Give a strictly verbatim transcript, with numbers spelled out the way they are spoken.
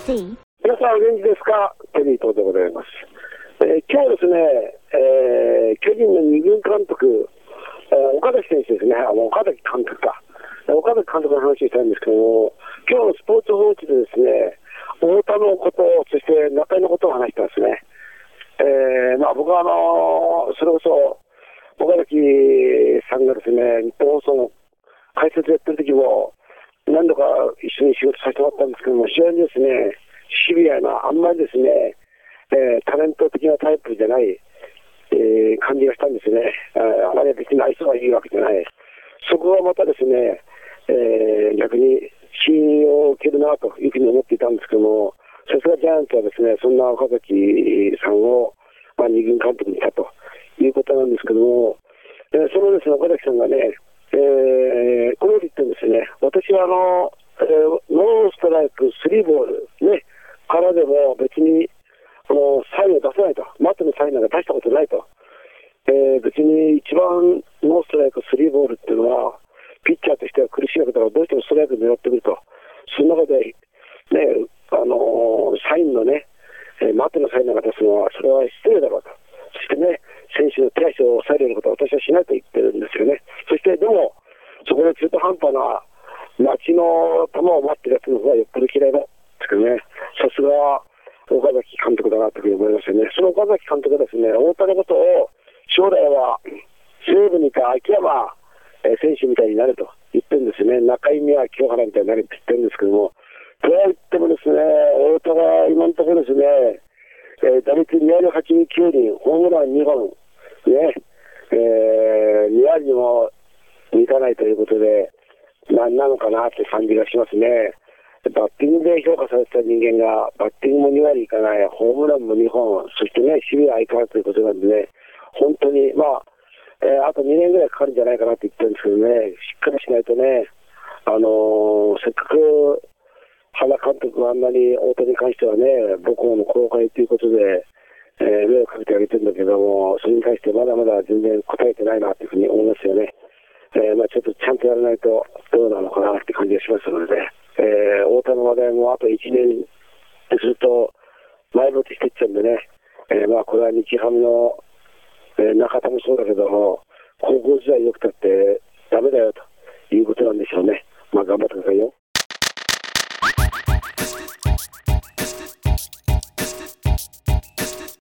C。 皆さんお元気ですか？テリー東でございます。えー、今日はですね、えー、巨人の二軍監督、えー、岡崎選手ですね、あの岡崎監督か、岡崎監督の話をしたいんですけども、今日のスポーツ報知でですね、太田のこと、そして中井のことを話してますね。えーまあ、僕はあのー、それこそ岡崎さんがですね、日本放送の解説やってる時も何度か一緒に仕事させてもらったんですけども、非常にですね、シビアな、あんまりですね、えー、タレント的なタイプじゃない、えー、感じがしたんですね。あ, あまり別に愛想がいいわけじゃない。そこがまたですね、えー、逆に信用を受けるなというふうに思っていたんですけども、さすがジャイアンツはですね、そんな岡崎さんを、まあ、二軍監督にしたということなんですけども、えー、そのですね、岡崎さんがね、えー、このように言ってるんですね。私はあの、えー、ノーストライク、スリーボール、ね、からでも別にこのサインを出せないと、マットのサインなんか出したことないと、えー、別に一番ノーストライク、スリーボールっていうのは、ピッチャーとしては苦しいわけだから、どうしてもストライク狙ってくると、その中で、ね、あのー、サインのね、えー、マットのサインなんか出すのは、それは失礼だろうと、そしてね、選手の手足を抑えるようなことは私はしないと言ってるんですよね。そして、でも、そこで中途半端な街の球を待ってるやつの方がよっぽど嫌いだですけどね、さすが岡崎監督だなというふうに思いますよね。その岡崎監督がですね、太田のことを将来は西武にか秋山選手みたいになると言ってるんですよね。中井宮清原みたいになるって言ってるんですけども、とは言ってもですね、太田が今のところですね、えー、打率にわりはちぶきゅうりん、ホームランにほん、ね、えー、にわりにも満たないということで、何なのかなって感じがしますね。バッティングで評価されてた人間が、バッティングもにわりいかない、ホームランもにほん、そしてね、守備は相変わらずということなんでね、本当に、まあ、えー、あとにねんぐらいかかるんじゃないかなって言ってるんですけどね、しっかりしないとね、あのー、せっかく原監督があんなに大谷に関してはね、母校の後輩ということで、えー、目をかけてあげてるんだけども、それに対してまだまだ全然答えてないなというふうに思いますよね。えーまあ、ちょっとちゃんとやらないとどうなのかなって感じがしますので、ね、えー、太田の話題もあといちねんすると前落ちしていっちゃうんでね、えーまあ、これは日ハムの、えー、中田もそうだけども、高校時代よくたってダメだよということなんでしょうね。まあ、頑張ってくださいよ。